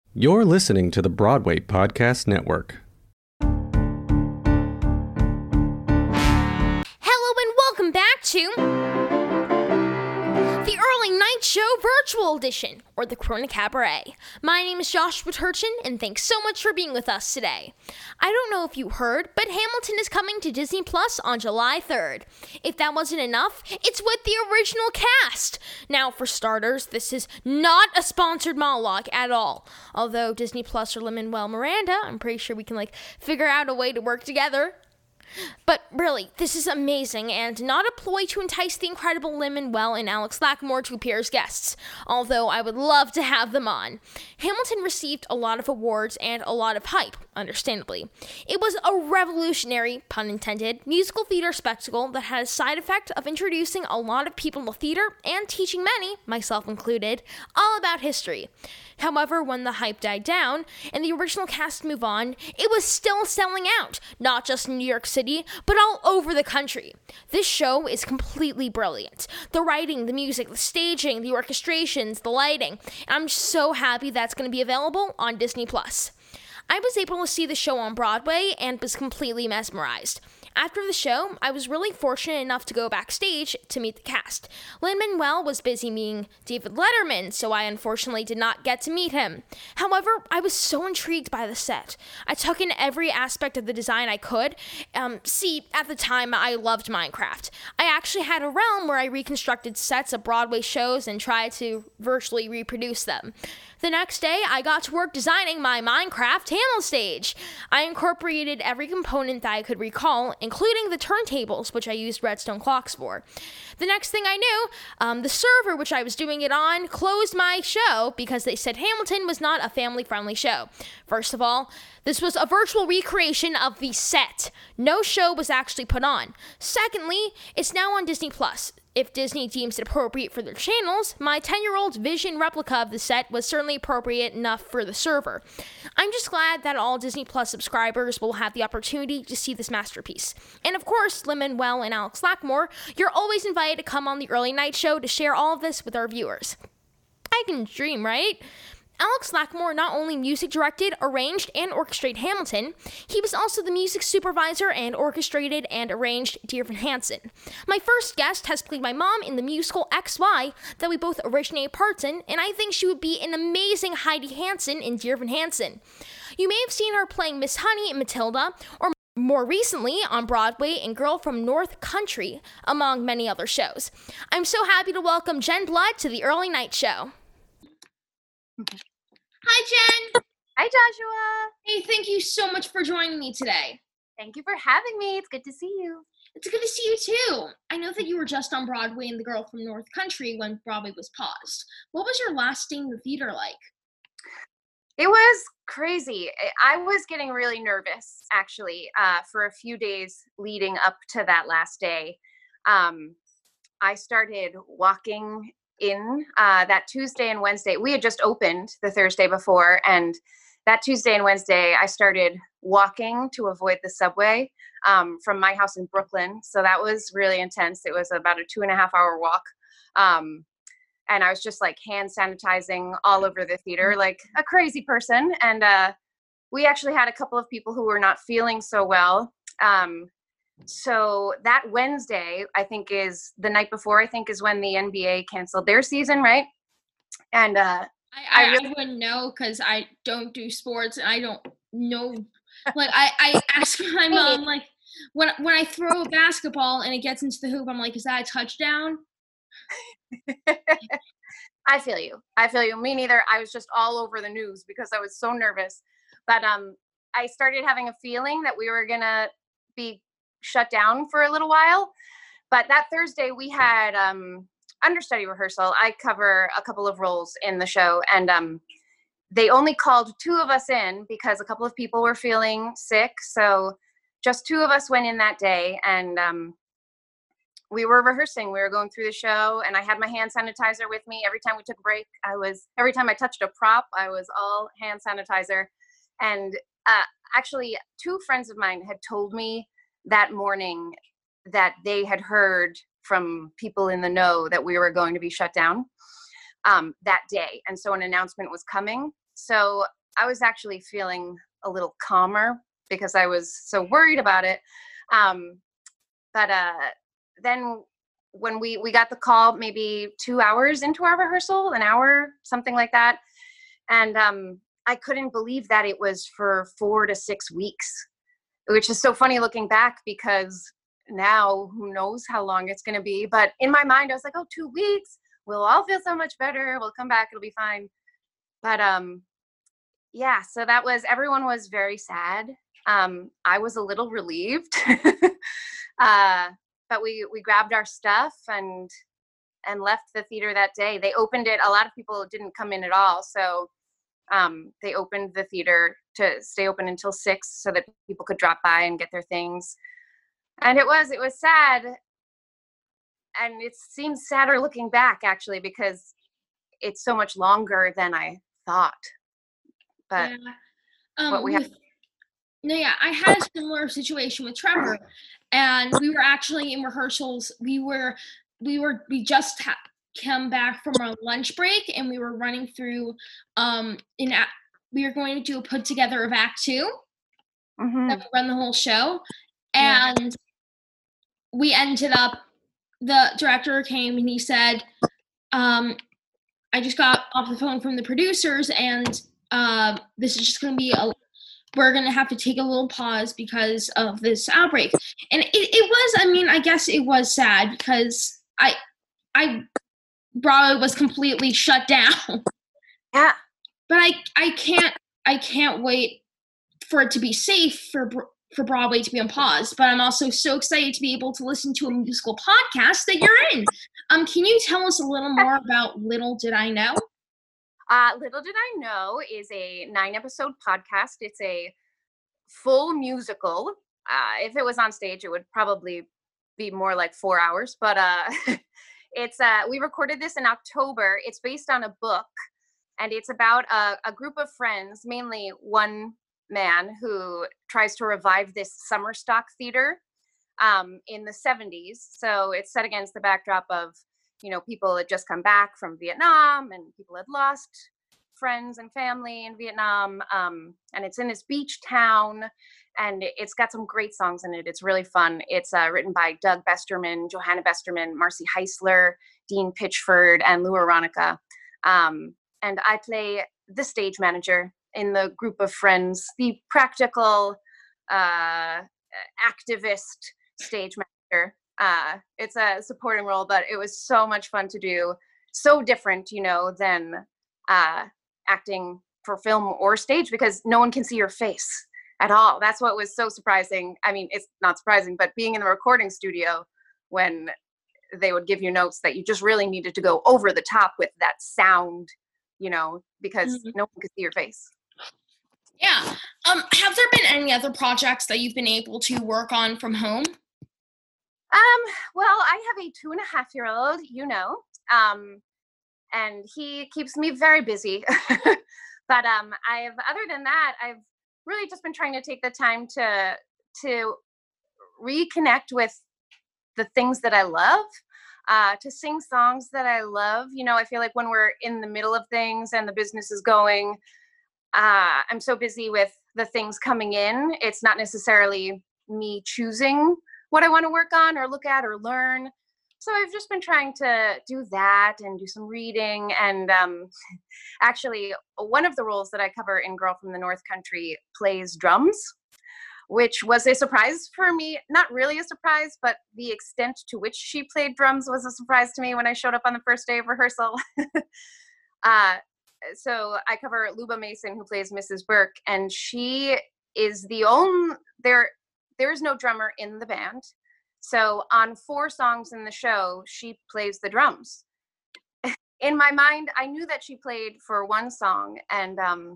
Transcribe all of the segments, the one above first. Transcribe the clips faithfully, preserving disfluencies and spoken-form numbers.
You're listening to the Broadway Podcast Network. Hello and welcome back to the Early Night Show Virtual Edition, or the Corona Cabaret. My name is Joshua Turchin, and thanks so much for being with us today. I don't know if you heard, but Hamilton is coming to Disney Plus on July third. If that wasn't enough, it's with the original cast. Now, for starters, this is not a sponsored monologue at all. Although Disney Plus or Lin-Manuel Miranda, I'm pretty sure we can, like, figure out a way to work together. But really, this is amazing and not a ploy to entice the incredible Lin-Manuel and Alex Lacamoire to appear as guests, although I would love to have them on. Hamilton received a lot of awards and a lot of hype, understandably. It was a revolutionary, pun intended, musical theater spectacle that had a side effect of introducing a lot of people to theater and teaching many, myself included, all about history. However, when the hype died down and the original cast moved on, it was still selling out, not just in New York City, but all over the country. This show is completely brilliant. The writing, the music, the staging, the orchestrations, the lighting. I'm so happy that's going to be available on Disney Plus. I was able to see the show on Broadway and was completely mesmerized. After the show, I was really fortunate enough to go backstage to meet the cast. Lin-Manuel was busy meeting David Letterman, so I unfortunately did not get to meet him. However, I was so intrigued by the set. I took in every aspect of the design I could. Um, see, at the time, I loved Minecraft. I actually had a realm where I reconstructed sets of Broadway shows and tried to virtually reproduce them. The next day, I got to work designing my Minecraft Hamilton stage. I incorporated every component that I could recall, including the turntables, which I used redstone clocks for. The next thing I knew, um, the server which I was doing it on closed my show because they said Hamilton was not a family-friendly show. First of all, this was a virtual recreation of the set. No show was actually put on. Secondly, it's now on Disney Plus. If Disney deems it appropriate for their channels, my ten-year-old Vision replica of the set was certainly appropriate enough for the server. I'm just glad that all Disney Plus subscribers will have the opportunity to see this masterpiece. And of course, Lin-Manuel and Alex Lacamoire, you're always invited to come on the Early Night Show to share all of this with our viewers. I can dream, right? Alex Lacamoire not only music directed, arranged, and orchestrated Hamilton, he was also the music supervisor and orchestrated and arranged Dear Evan Hansen. My first guest has played my mom in the musical X Y that we both originated parts in, and I think she would be an amazing Heidi Hansen in Dear Evan Hansen. You may have seen her playing Miss Honey in Matilda, or more recently on Broadway in Girl from North Country, among many other shows. I'm so happy to welcome Jen Blood to the Early Night Show. Hi, Jen. Hi, Joshua. Hey, thank you so much for joining me today. Thank you for having me. It's good to see you. It's good to see you, too. I know that you were just on Broadway in The Girl from North Country when Broadway was paused. What was your last day in the theater like? It was crazy. I was getting really nervous, actually, uh, for a few days leading up to that last day. Um, I started walking in uh, that Tuesday and Wednesday. We had just opened the Thursday before, and that Tuesday and Wednesday, I started walking to avoid the subway um, from my house in Brooklyn. So that was really intense. It was about a two and a half hour walk. Um, and I was just like hand sanitizing all over the theater, like a crazy person. And uh, we actually had a couple of people who were not feeling so well. Um, So that Wednesday, I think is the night before, I think is when the N B A canceled their season, right? And uh, I, I, I, really, I wouldn't know because I don't do sports and I don't know. Like, I, I ask my mom, like, when, when I throw a basketball and it gets into the hoop, I'm like, is that a touchdown? I feel you. I feel you. Me neither. I was just all over the news because I was so nervous. But um, I started having a feeling that we were going to be shut down for a little while. But that Thursday we had um understudy rehearsal. I cover a couple of roles in the show, and um they only called two of us in because a couple of people were feeling sick. So just two of us went in that day, and um we were rehearsing. We were going through the show, and I had my hand sanitizer with me. Every time we took a break, I was every time I touched a prop, I was all hand sanitizer. And uh actually two friends of mine had told me that morning that they had heard from people in the know that we were going to be shut down um, that day. And so an announcement was coming. So I was actually feeling a little calmer because I was so worried about it. Um, but uh, then when we, we got the call, maybe two hours into our rehearsal, an hour, something like that. And um, I couldn't believe that it was for four to six weeks, which is so funny looking back because now who knows how long it's going to be. But in my mind, I was like, oh, two weeks, we'll all feel so much better. We'll come back. It'll be fine. But um, yeah, so that was, everyone was very sad. Um, I was a little relieved. uh, but we, we grabbed our stuff and, and left the theater that day. They opened it. A lot of people didn't come in at all. So um, they opened the theater to stay open until six so that people could drop by and get their things. And it was, it was sad. And it seems sadder looking back actually, because it's so much longer than I thought. But yeah. um, what we have. No, yeah, I had a similar situation with Trevor, and we were actually in rehearsals. We were, we were, we just ha- come back from our lunch break, and we were running through. Um, in a- we were going to do a put together of Act Two, Mm-hmm. that would run the whole show, and yeah. we ended up. The director came and he said, um, "I just got off the phone from the producers, and uh, this is just going to be a." We're going to have to take a little pause because of this outbreak. And it, it was, I mean, I guess it was sad because I, I, Broadway was completely shut down. Yeah. But I, I can't, I can't wait for it to be safe for, for Broadway to be on pause. But I'm also so excited to be able to listen to a musical podcast that you're in. Um, can you tell us a little more about Little Did I Know? Uh, Little Did I Know is a nine episode podcast. It's a full musical. Uh, if it was on stage, it would probably be more like four hours, but uh, it's, uh, we recorded this in October. It's based on a book, and it's about a, a group of friends, mainly one man who tries to revive this summer stock theater um, in the seventies. So it's set against the backdrop of, you know, people had just come back from Vietnam and people had lost friends and family in Vietnam. Um, and it's in this beach town, and it's got some great songs in it. It's really fun. It's uh, written by Doug Besterman, Johanna Besterman, Marcy Heisler, Dean Pitchford, and Lou Aronica. Um, and I play the stage manager in the group of friends, the practical uh, activist stage manager. Uh, it's a supporting role, but it was so much fun to do. So different, you know, than uh, acting for film or stage, because no one can see your face at all. That's what was so surprising. I mean, it's not surprising, but being in the recording studio when they would give you notes that you just really needed to go over the top with that sound, you know, because mm-hmm. no one could see your face. Yeah. Um, have there been any other projects that you've been able to work on from home? Um, well, I have a two and a half year old, you know, um, and he keeps me very busy. But um, I've, other than that, I've really just been trying to take the time to to reconnect with the things that I love, uh, to sing songs that I love. You know, I feel like when we're in the middle of things and the business is going, uh, I'm so busy with the things coming in. It's not necessarily me choosing what I want to work on or look at or learn. So I've just been trying to do that and do some reading. And um, actually, one of the roles that I cover in Girl from the North Country plays drums, which was a surprise for me. Not really a surprise, but the extent to which she played drums was a surprise to me when I showed up on the first day of rehearsal. uh, so I cover Luba Mason, who plays Missus Burke, and she is the only, there, there is no drummer in the band. So on four songs in the show, she plays the drums. In my mind, I knew that she played for one song, and um,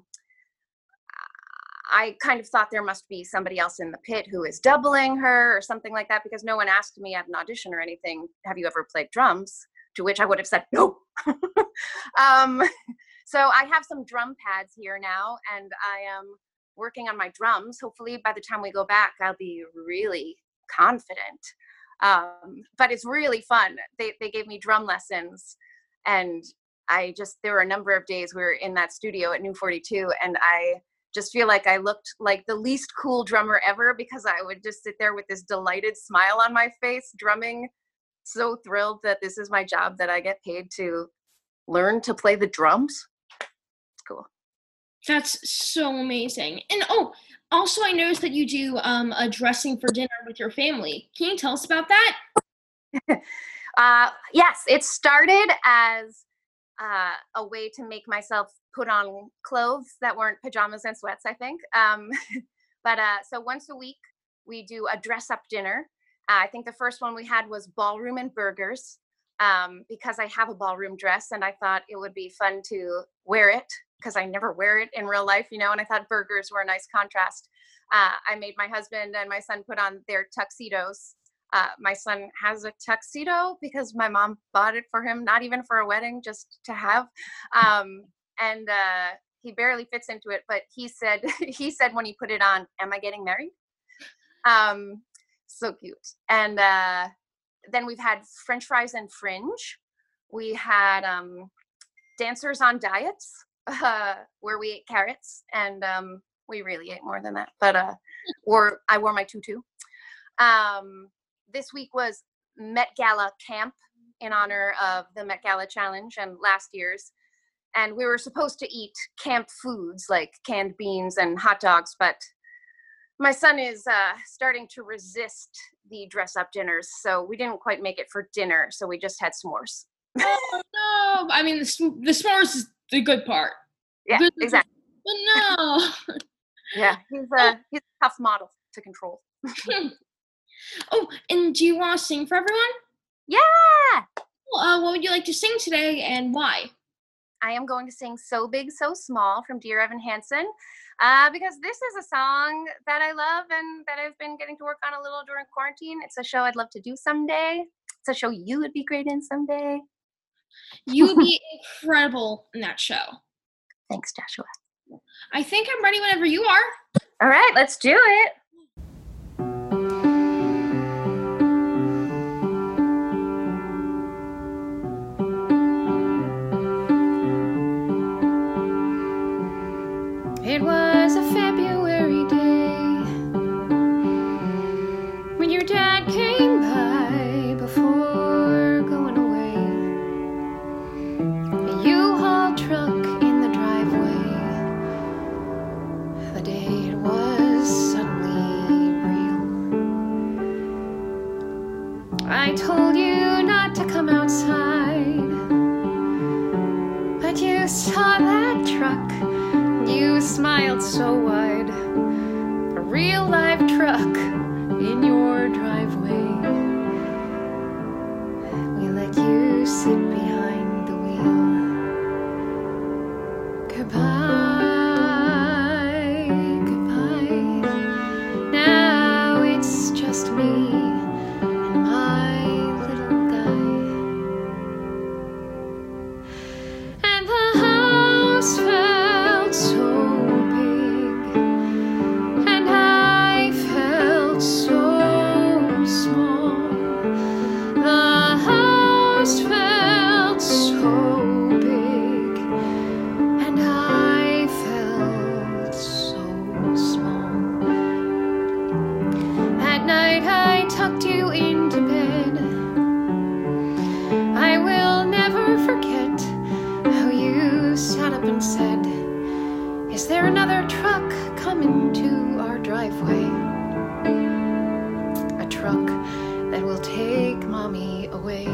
I kind of thought there must be somebody else in the pit who is doubling her or something like that, because no one asked me at an audition or anything, have you ever played drums? To which I would have said, no. um, so I have some drum pads here now, and I am working on my drums. Hopefully by the time we go back, I'll be really confident. Um, but it's really fun. They they gave me drum lessons, and I just, there were a number of days we were in that studio at New forty-two, and I just feel like I looked like the least cool drummer ever, because I would just sit there with this delighted smile on my face, drumming, so thrilled that this is my job, that I get paid to learn to play the drums. It's cool. That's so amazing. And oh, also I noticed that you do um, a dressing for dinner with your family. Can you tell us about that? uh, yes, it started as uh, a way to make myself put on clothes that weren't pajamas and sweats, I think. Um, but uh, so once a week, we do a dress up dinner. Uh, I think the first one we had was ballroom and burgers, um, because I have a ballroom dress and I thought it would be fun to wear it, because I never wear it in real life, you know, and I thought burgers were a nice contrast. Uh, I made my husband and my son put on their tuxedos. Uh, my son has a tuxedo because my mom bought it for him, not even for a wedding, just to have. Um, and uh, he barely fits into it, but he said, he said when he put it on, "Am I getting married?" Um, so cute. And uh, then we've had French fries and fringe. We had um, dancers on diets, uh, where we ate carrots, and um, we really ate more than that. But uh, or I wore my tutu. Um, this week was Met Gala camp in honor of the Met Gala challenge and last year's. And we were supposed to eat camp foods like canned beans and hot dogs, but my son is uh, starting to resist the dress-up dinners, so we didn't quite make it for dinner, so we just had s'mores. Oh, no. I mean, the, the s'mores is the good part. Yeah, good exactly. But no. Yeah, he's a, he's a tough model to control. Oh, and do you want to sing for everyone? Yeah! Well, uh, what would you like to sing today, and why? I am going to sing So Big, So Small from Dear Evan Hansen, uh, because this is a song that I love and that I've been getting to work on a little during quarantine. It's a show I'd love to do someday. It's a show you would be great in someday. You would be incredible in that show. Thanks, Joshua. I think I'm ready whenever you are. All right, let's do it. It was a February day when your dad came by before going away. A U-Haul truck in the driveway. The day it was suddenly real. I told you not to come outside, but you saw that truck. You smiled so wide, a real live truck in your driveway. We let you sit behind the wheel. Goodbye, goodbye. Now it's just me and my little guy. And the house felt so big, and I felt so small. The house felt so big, and I felt so small. That night I tucked you into bed. I will never forget how you sat up and said, "Is there another truck coming to our driveway? A truck that will take Mommy away."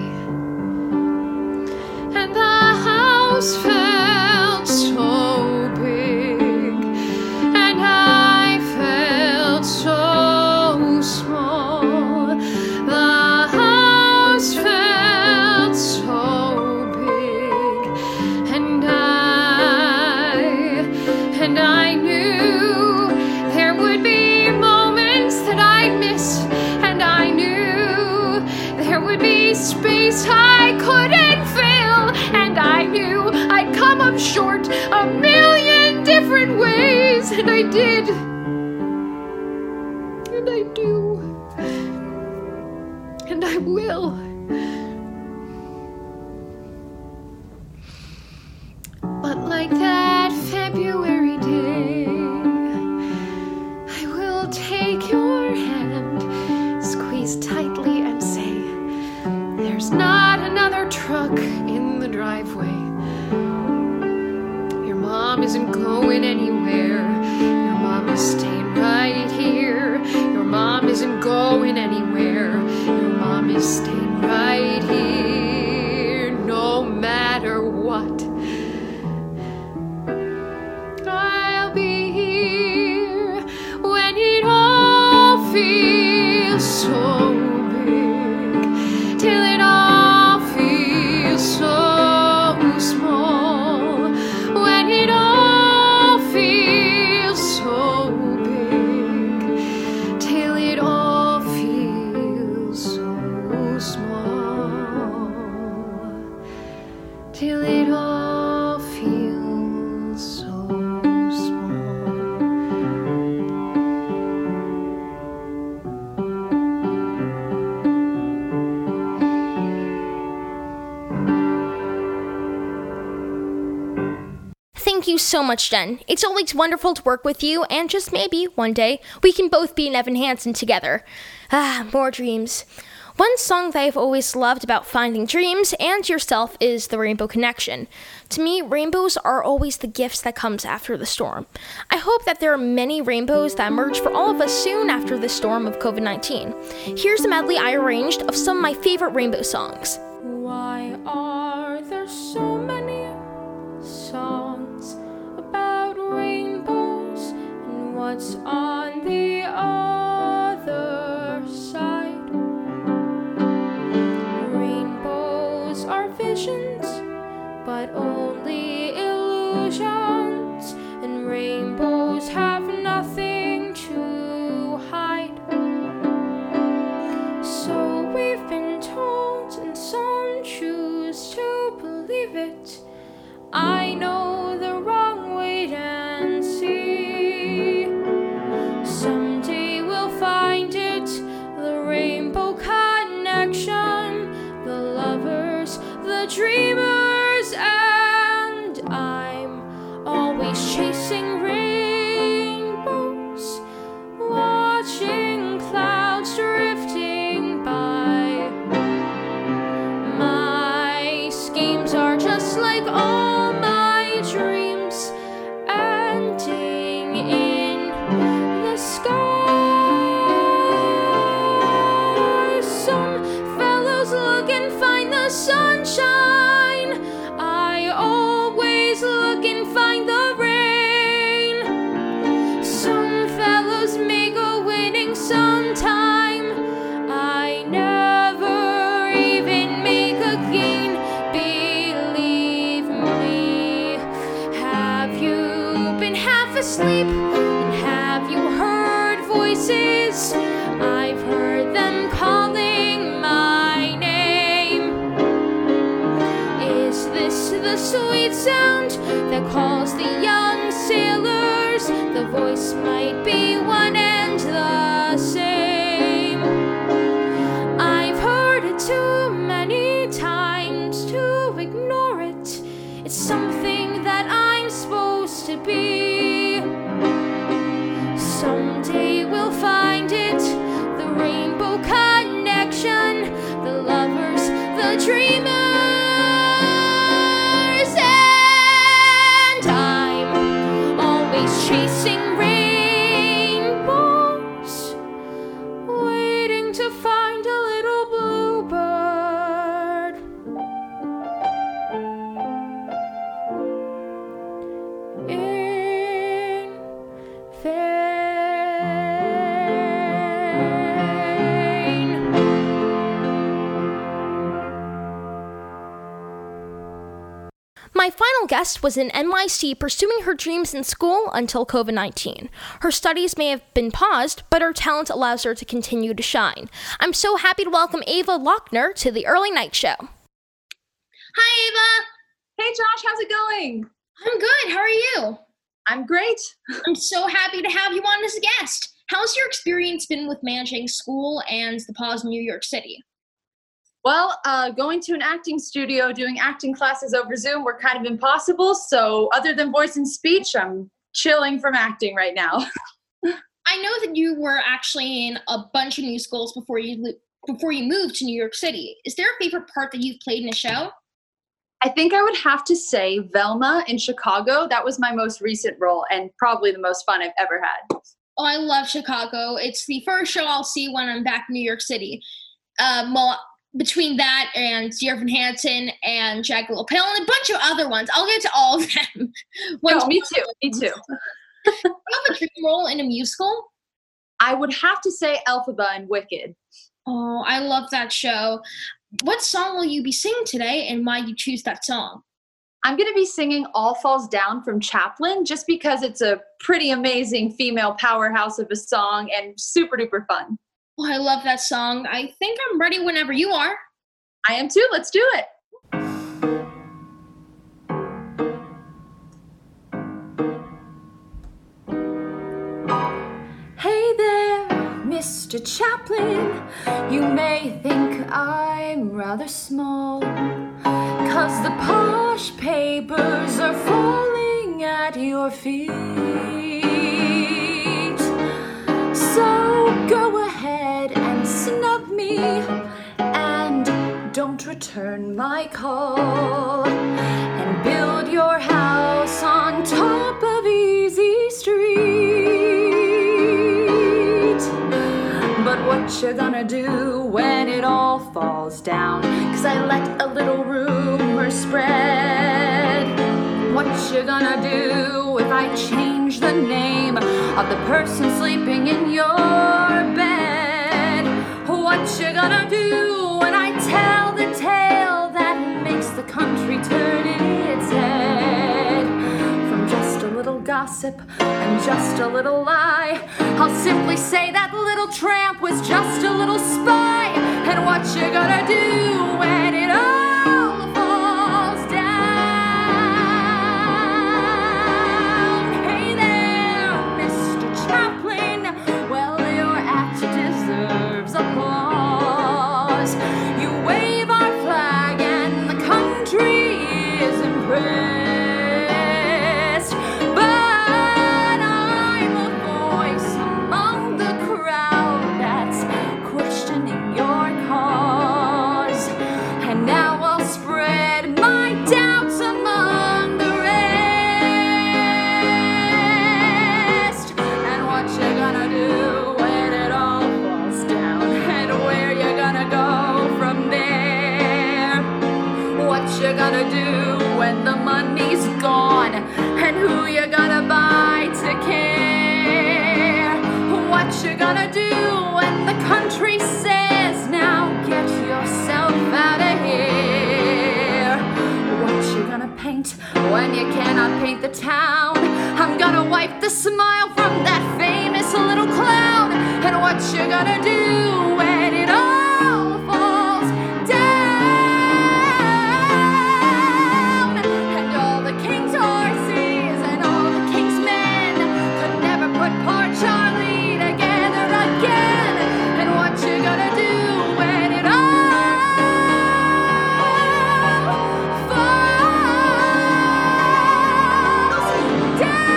And the house felt so big, and I felt so small. The house felt so big, and I, and I knew there would be moments that I'd miss, and I knew there would be space I couldn't fill, and I knew I'd come up short a million different ways, and I did, and I do, and I will. going anywhere. Your mom is staying right here. Your mom isn't going anywhere. Your mom is staying right here, no matter what. I'll be here when it all feels so big, till it all feels so small. When it all feels so big, till it all feels so small. Till it all feels so small. Thank you so much, Jen. It's always wonderful to work with you, and just maybe, one day, we can both be in Evan Hansen together. Ah, more dreams. One song that I've always loved about finding dreams and yourself is The Rainbow Connection. To me, rainbows are always the gifts that comes after the storm. I hope that there are many rainbows that emerge for all of us soon after the storm of covid nineteen. Here's a medley I arranged of some of my favorite rainbow songs. Why are there so many songs about rainbows, and what's on the other side? Rainbows are visions, but only illusions, and rainbows have nothing to hide. So we've been told, and some choose to believe it. I know the wrong wait and see. Someday we'll find it, the rainbow connection, the lovers, the dreamers, and I'm always chasing rainbows, watching clouds drifting by. My schemes are just like all my dreams, ending in the sky. Some fellows look and find the sunshine. I always look and find the rain. Some fellows may go winning sometime. I never even make a gain. Believe me. Have you been half asleep? And have you heard voices? I've heard them calling my name. Is this the sweet sound that calls the young sailors? The voice might be one and the same. I've heard it too many times to ignore it. It's something that I'm supposed to be. Someday we'll find it, the rainbow connection, the lovers, the dreamers, and I'm always chasing rainbows, waiting to find a little bluebird. In vain. My final guest was in N Y C pursuing her dreams in school until covid nineteen. Her studies may have been paused, but her talent allows her to continue to shine. I'm so happy to welcome Ava Lochner to the Early Night Show. Hi, Ava. Hey Josh, how's it going? I'm good. How are you? I'm great. I'm so happy to have you on as a guest. How's your experience been with managing school and the pause in New York City? Well, uh, going to an acting studio, doing acting classes over Zoom were kind of impossible. So other than voice and speech, I'm chilling from acting right now. I know that you were actually in a bunch of musicals before you before you moved to New York City. Is there a favorite part that you've played in a show? I think I would have to say Velma in Chicago. That was my most recent role and probably the most fun I've ever had. Oh, I love Chicago. It's the first show I'll see when I'm back in New York City. Um, well, between that and Dear Evan Hansen and Jagged Little Pill and a bunch of other ones. I'll get to all of them. No, me too. Me too. Do you have a dream role in a musical? I would have to say Elphaba in Wicked. Oh, I love that show. What song will you be singing today, and why you choose that song? I'm going to be singing All Falls Down from Chaplin just because it's a pretty amazing female powerhouse of a song and super duper fun. Oh, I love that song. I think I'm ready whenever you are. I am too. Let's do it. Hey there, Mister Chaplin, you may think I'm rather small, 'cause the posh papers are falling at your feet. So go ahead and snub me, and don't return my call, and build your house on top of Easy Street. But what you gonna do when it all falls down? 'Cause I let a little rumor spread. What you gonna do if I change the name of the person sleeping in your bed? What you gonna do when I tell the tale that makes the country turn its head? From just a little gossip and just a little lie, I'll simply say that little tramp was just a little spy. And what you gonna do when it all falls down? Hey there, Mister Chaplin, well, your act deserves applause. You wave our flag and the country is impressed. But I'm a voice among the crowd that's questioning your cause. And now I'll spread my doubts among the rest. And what you gonna do when it all falls down? And where you gonna go from there? What you gonna do when the money's gone? And who you gonna buy to care? What you gonna do when the country says, now get yourself out of here? What you gonna paint when you cannot paint the town? I'm gonna wipe the smile from that famous little clown. And what you gonna do when it all falls down? And all the king's horses and all the king's men could never put poor Charlie together again. And what you gonna do when it all falls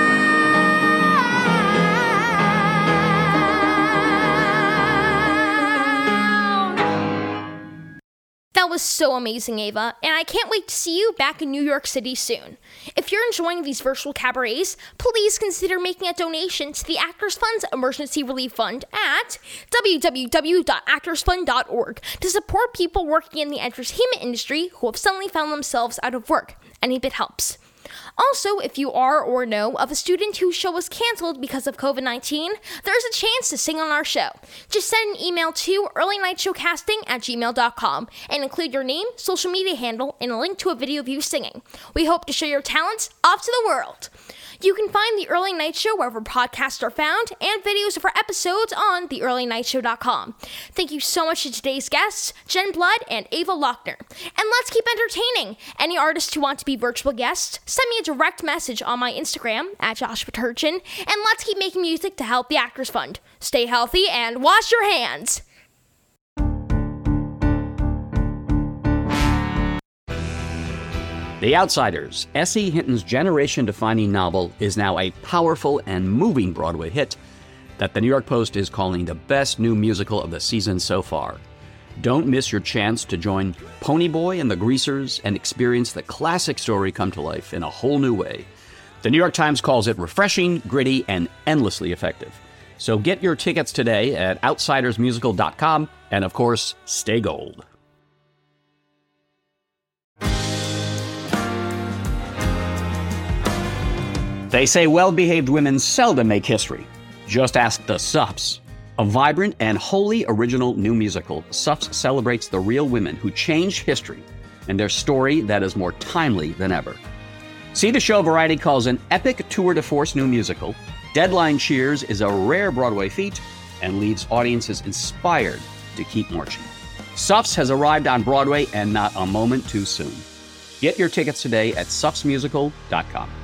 down? That was so amazing, Ava, and I can't wait to see you back in New York City soon. If you're enjoying these virtual cabarets, please consider making a donation to the Actors Fund's Emergency Relief Fund at w w w dot actors fund dot org to support people working in the entertainment industry who have suddenly found themselves out of work. Any bit helps. Also, if you are or know of a student whose show was canceled because of covid nineteen, there's a chance to sing on our show. Just send an email to early night show casting at gmail dot com and include your name, social media handle, and a link to a video of you singing. We hope to show your talents off to the world. You can find The Early Night Show wherever podcasts are found and videos of our episodes on the early night show dot com. Thank you so much to today's guests, Jen Blood and Ava Lochner. And let's keep entertaining. Any artists who want to be virtual guests, send me a direct message on my Instagram at Joshua Turchin, and let's keep making music to help the Actors Fund. Stay healthy and wash your hands. The Outsiders, S E. Hinton's generation-defining novel, is now a powerful and moving Broadway hit that the New York Post is calling the best new musical of the season so far. Don't miss your chance to join Ponyboy and the Greasers and experience the classic story come to life in a whole new way. The New York Times calls it refreshing, gritty, and endlessly effective. So get your tickets today at outsiders musical dot com, and of course, stay gold. They say well-behaved women seldom make history. Just ask the Suffs. A vibrant and wholly original new musical, Suffs celebrates the real women who changed history and their story that is more timely than ever. See the show Variety calls an epic tour de force new musical. Deadline cheers is a rare Broadway feat and leaves audiences inspired to keep marching. Suffs has arrived on Broadway, and not a moment too soon. Get your tickets today at suffs musical dot com.